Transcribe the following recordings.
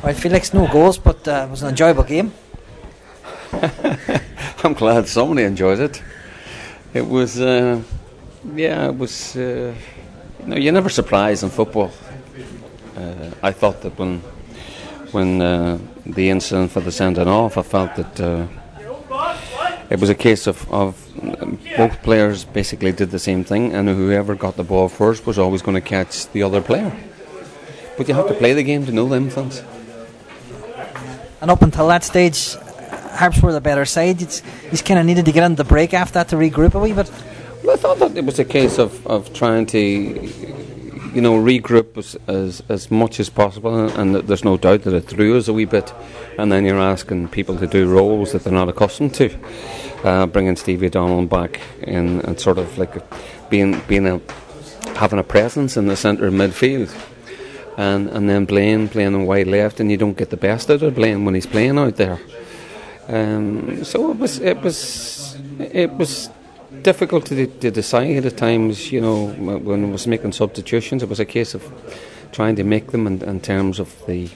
Well, Felix, no goals, but it was an enjoyable game. I'm glad somebody enjoys it. It was, it was. You're never surprised in football. I thought that when the incident for the sending off, I felt that it was a case of both players basically did the same thing, and whoever got the ball first was always going to catch the other player. But you have to play the game to know them things. And up until that stage, Harps were the better side. He's kind of needed to get into the break after that to regroup a wee bit. Well, I thought that it was a case of trying to, regroup as much as possible, and there's no doubt that it threw us a wee bit. And then you're asking people to do roles that they're not accustomed to, bringing Stevie O'Donnell back in and sort of like having a presence in the centre of midfield, and then playing in wide left, and you don't get the best out of Blaine when he's playing out there. So it was difficult to decide at times, when I was making substitutions. It was a case of trying to make them in terms of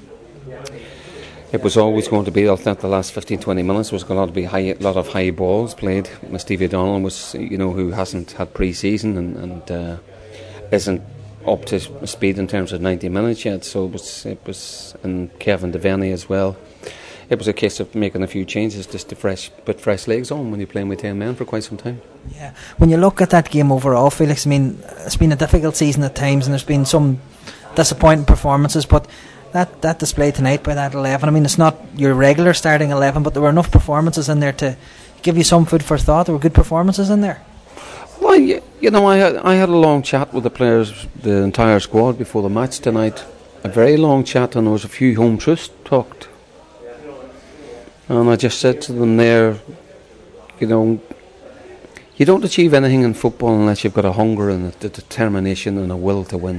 it was always going to be, I think the last 15-20 minutes was going to be a lot of high balls played. Stevie O'Donnell was, who hasn't had pre-season and isn't up to speed in terms of 90 minutes yet, so it was and Kevin Devaney as well. It was a case of making a few changes just to put fresh legs on when you're playing with 10 men for quite some time. Yeah, when you look at that game overall, Felix, I mean, it's been a difficult season at times and there's been some disappointing performances, but that display tonight by that 11, I mean, it's not your regular starting 11, but there were enough performances in there to give you some food for thought. There were good performances in there. Well, I had a long chat with the players, the entire squad before the match tonight. A very long chat, and there was a few home truths talked. And I just said to them there, you don't achieve anything in football unless you've got a hunger and a determination and a will to win.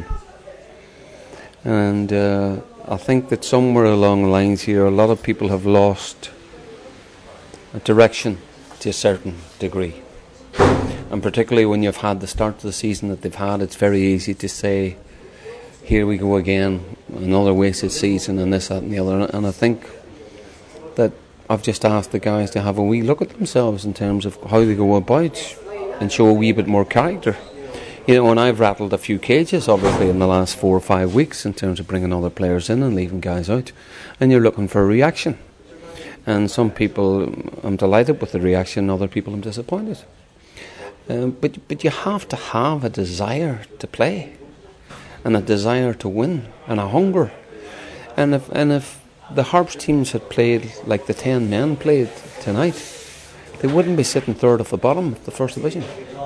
And I think that somewhere along the lines here, a lot of people have lost a direction to a certain degree. And particularly when you've had the start of the season that they've had, it's very easy to say, here we go again, another wasted season and this, that and the other. And I think that I've just asked the guys to have a wee look at themselves in terms of how they go about and show a wee bit more character. And I've rattled a few cages obviously in the last 4 or 5 weeks in terms of bringing other players in and leaving guys out, and you're looking for a reaction. And some people, I'm delighted with the reaction, other people I'm disappointed. But you have to have a desire to play and a desire to win and a hunger. And if the Harps teams had played like the 10 men played tonight, they wouldn't be sitting third off the bottom of the first division.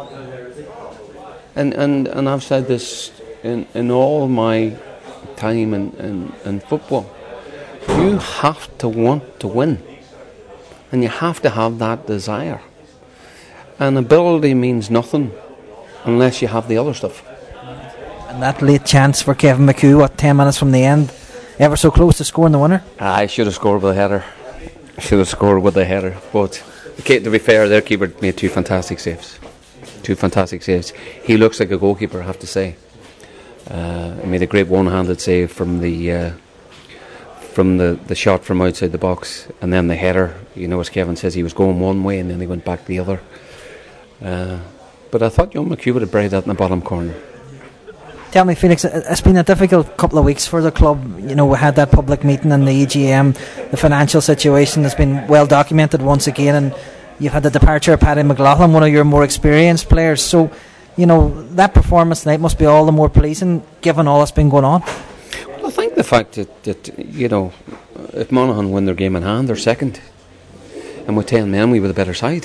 And I've said this in all my time in football. You have to want to win, and you have to have that desire. And ability means nothing unless you have the other stuff. And that late chance for Kevin McHugh, 10 minutes from the end, ever so close to scoring the winner? I should have scored with a header. But to be fair, their keeper made two fantastic saves. He looks like a goalkeeper, I have to say. He made a great one-handed save from the shot from outside the box, and then the header. As Kevin says, he was going one way and then he went back the other. But I thought young McHugh would have buried that in the bottom corner. Tell me, Felix, it's been a difficult couple of weeks for the club. We had that public meeting and the EGM. The financial situation has been well documented once again, and you've had the departure of Paddy McLaughlin, one of your more experienced players. So, that performance tonight must be all the more pleasing given all that's been going on. Well, I think the fact that if Monaghan win their game in hand, they're second. And with 10 men, we were the better side.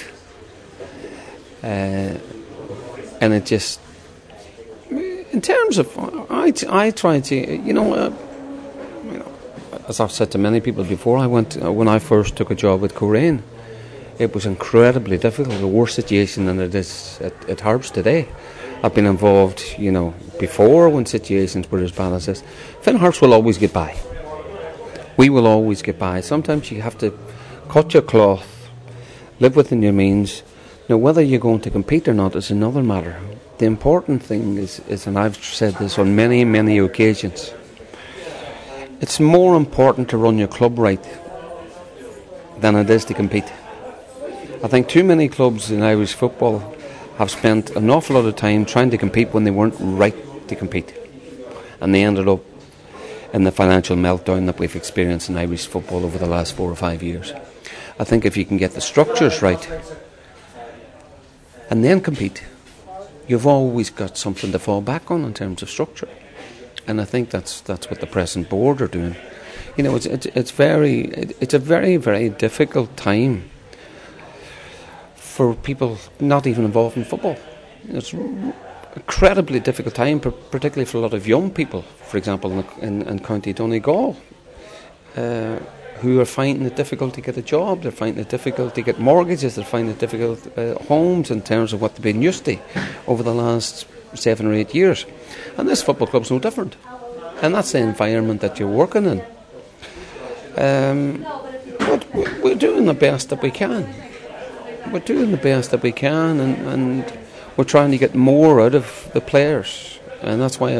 And it just... In terms of, I try to, as I've said to many people before, when I first took a job with Coleraine, it was incredibly difficult, a worse situation than it is at Harps today. I've been involved, before when situations were as bad as this. Finn Harps will always get by. We will always get by. Sometimes you have to cut your cloth, live within your means. Now, whether you're going to compete or not is another matter. The important thing is, and I've said this on many, many occasions, it's more important to run your club right than it is to compete. I think too many clubs in Irish football have spent an awful lot of time trying to compete when they weren't right to compete, and they ended up in the financial meltdown that we've experienced in Irish football over the last 4 or 5 years. I think if you can get the structures right and then compete, you've always got something to fall back on in terms of structure. And I think that's what the present board are doing. You know, it's a very, very difficult time for people not even involved in football. It's an incredibly difficult time, particularly for a lot of young people, for example, in County Donegal, who are finding it difficult to get a job, they're finding it difficult to get mortgages, they're finding it difficult homes in terms of what they've been used to over the last 7 or 8 years. And this football club's no different. And that's the environment that you're working in. But we're doing the best that we can. We're doing the best that we can, and we're trying to get more out of the players. And that's why,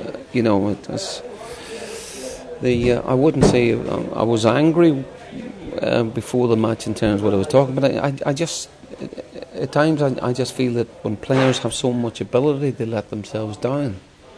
I wouldn't say I was angry before the match in terms of what I was talking about. I just, at times, I just feel that when players have so much ability, they let themselves down.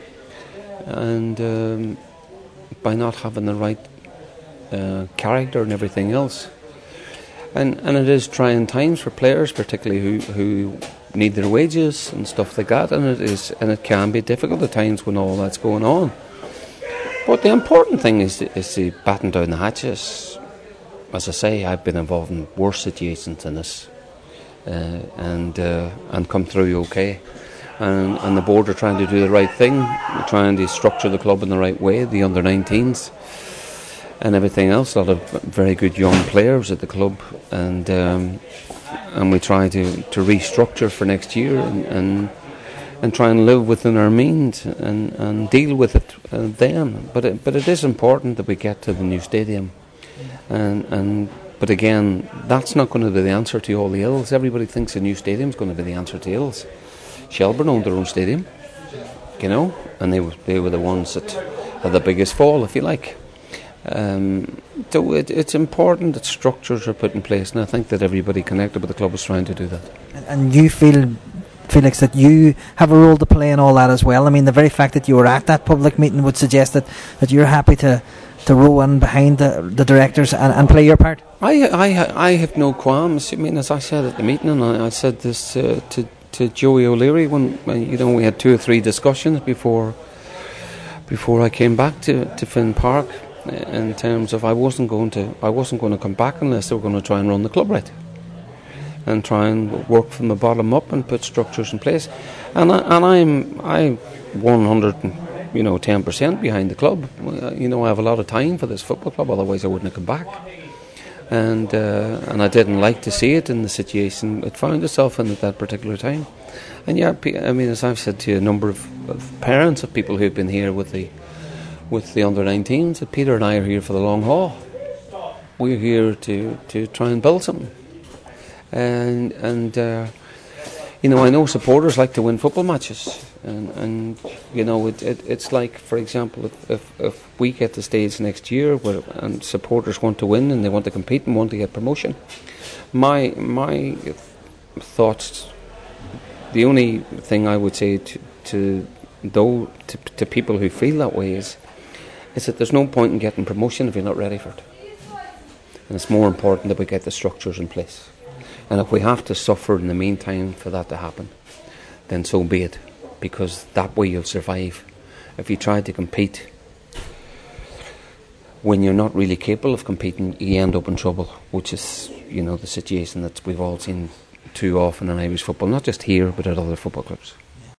And by not having the right character and everything else. And it is trying times for players, particularly who need their wages and stuff like that, and it can be difficult at times when all that's going on. But the important thing is to batten down the hatches. As I say, I've been involved in worse situations than this, and come through okay. And the board are trying to do the right thing. They're trying to structure the club in the right way, the under-19s and everything else. A lot of very good young players at the club, and we try to restructure for next year and try and live within our means and deal with it then. But it is important that we get to the new stadium, but again, that's not going to be the answer to all the ills. Everybody thinks a new stadium is going to be the answer to ills. Shelburne owned their own stadium, you know, and they were the ones that had the biggest fall, if you like. So it's important that structures are put in place, and I think that everybody connected with the club is trying to do that. And you feel, Felix, that you have a role to play in all that as well? I mean, the very fact that you were at that public meeting would suggest that you're happy to row in behind the directors and play your part? I have no qualms. I mean, as I said at the meeting, and I said this to Joey O'Leary when we had 2 or 3 discussions before I came back to Finn Park, in terms of I wasn't going to come back unless they were going to try and run the club right and try and work from the bottom up and put structures in place. And I'm 110% behind the club. I have a lot of time for this football club, otherwise I wouldn't have come back. And I didn't like to see it in the situation it found itself in at that particular time. And yeah, I mean, as I've said to a number of parents of people who've been here with the under-19s, that Peter and I are here for the long haul. We're here to try and build something. And I know supporters like to win football matches, and it's like, for example, if we get the stage next year and supporters want to win and they want to compete and want to get promotion, my thoughts, the only thing I would say to people who feel that way is that there's no point in getting promotion if you're not ready for it, and it's more important that we get the structures in place. And if we have to suffer in the meantime for that to happen, then so be it, because that way you'll survive. If you try to compete when you're not really capable of competing, you end up in trouble, which is, the situation that we've all seen too often in Irish football, not just here, but at other football clubs.